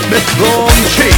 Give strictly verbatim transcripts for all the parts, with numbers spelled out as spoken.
Metron şey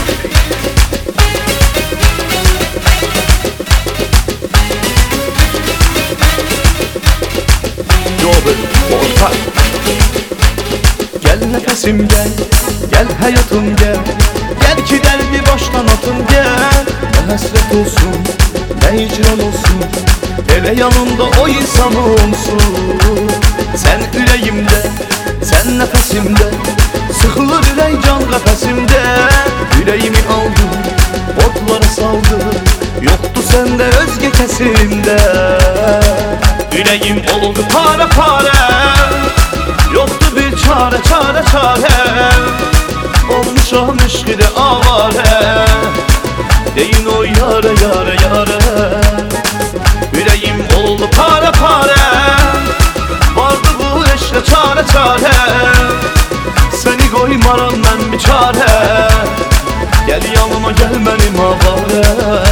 Robert Ortak. Gel nefesim gel, gel hayatım gel, gel ki derdi baştan atın gel. Ne hasret olsun, ne hicran olsun, hele yanımda o insan olsun. Sen yüreğimde, sen nefesimde, sıkılır ürek can kafesimde. Yüreğimi aldı, otlara saldı, yoktu sende özge kesimde. Yüreğim oldu pare pare, yoktu bir çare çare çare. Olmuşam eşkide avare, deyin o yare yare yare. Yüreğim oldu pare pare, vardı bu eşle çare çare. Seni koymaram ben bir çare, gel yanıma gel benim avare.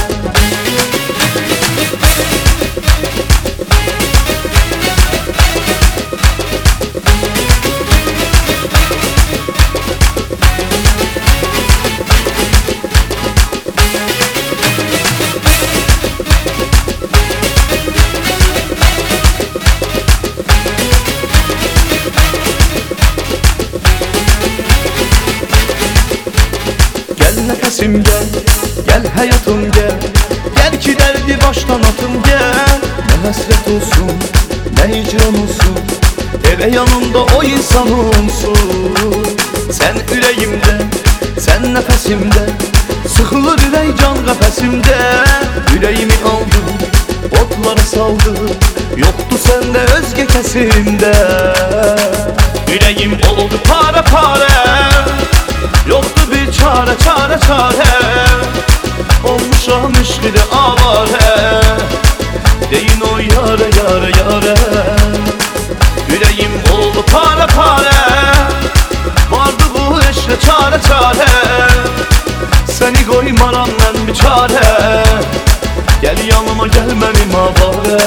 Nefesim gel, gel hayatım gel, gel ki derdi baştan atım gel. Ne hasret olsun, ne hicran olsun, hele yanımda o insan olsun. Sen yüreğimde, sen nefesimde, sıkılır ürek can kafesimde. Yüreğimi aldı, otlara saldı, yoktu sende özge kesimde. Yüreğim oldu pare pare, yoktu bir çare çare çare. Olmuşam eşkide avare, deyin o yare yare yare. Yüreğim oldu pare pare, vardı bu eşle çare çare. Seni koymaram ben bir çare, gel yanıma gel benim avare.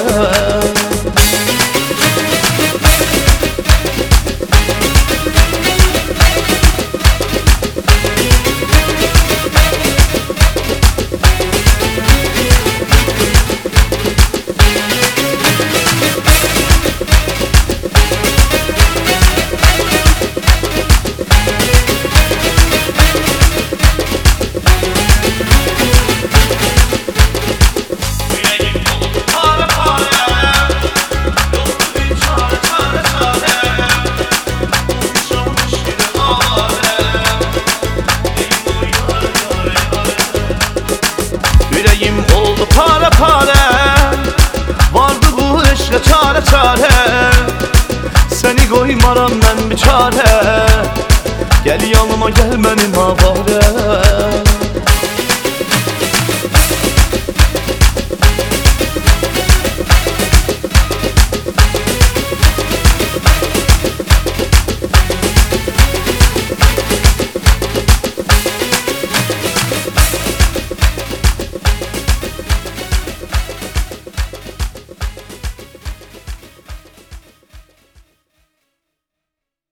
Yüreğim oldu pare pare, vardı bu eşle çare çare. Seni koymaram ben bir çare, gel yanıma gel benim avare.